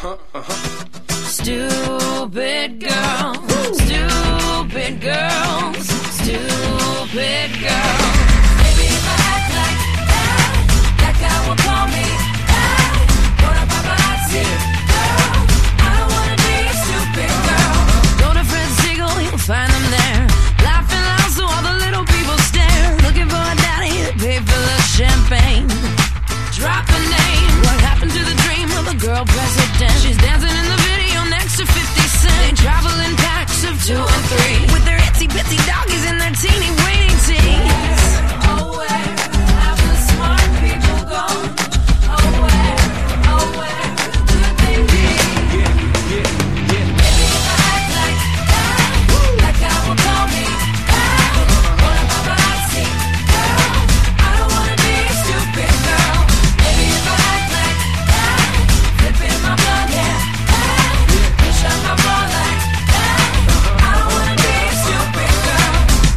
Stupid girls, stupid girls, stupid girls. Maybe if I act like that guy will call me what a paparazzi girl. I don't wanna be a stupid girl. Go to Fred Siegel, you'll find them there, laughing loud so all the little people stare, looking for a daddy to pay for the champagne. Drop a name. What happened to the dream of a girl president? She's dancing in the video next to 50 Cent. They travel in packs of 2 and 3 with their itsy bitsy doggies and their teeny weeny teeth. Oh, where have the smart people gone? Oh, where could they be? Maybe if I act like that guy will call me what a paparazzi girl. I don't wanna be a stupid girl. Maybe if I act like that, flipping my blood, yeah, push up my bra like that. I don't wanna be a stupid girl.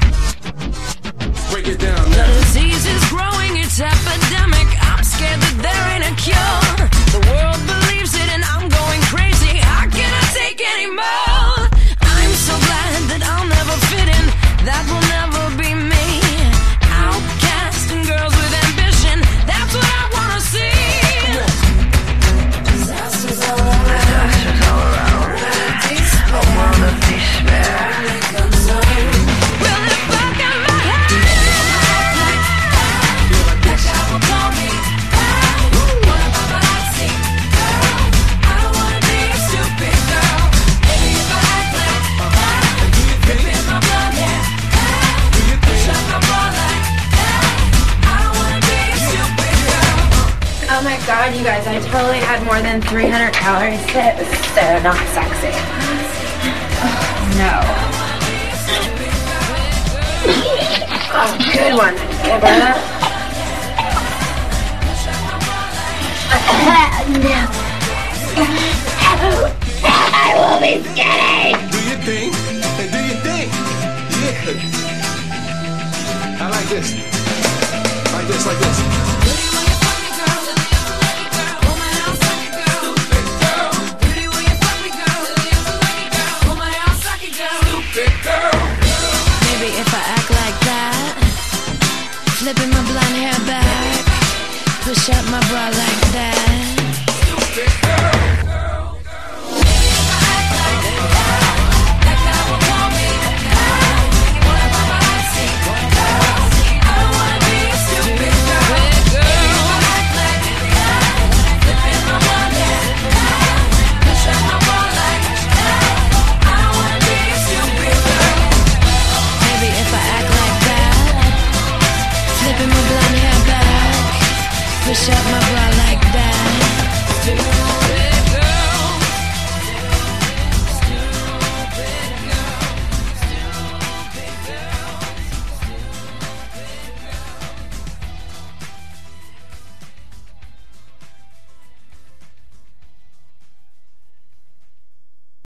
Break it down The now. disease is growing, it's epidemic. I'm scared that there ain't a cure. The world believes it and I'm going crazy. I cannot take anymore. I'm so glad that I'll never fit in. That will never be me. Outcast and girls with ambition. That's what I wanna see. Disasters all around. A world of despair. Well, if I got my head like that guy will call me what a paparazzi girl. I don't wanna be a stupid girl. Maybe if I act like that, flipping my blood, yeah, push up my bra like that. I don't wanna be a stupid girl. Oh my god, you guys, I totally had more than 300 calories. That was so not sexy. Oh, no. Oh, good one. Can I burn that? I will be skinny. Do your thing, and do your thing. Yeah. I like this. Like this, like this. Maybe if I act like that, flipping my blonde hair back, push up my bra like that.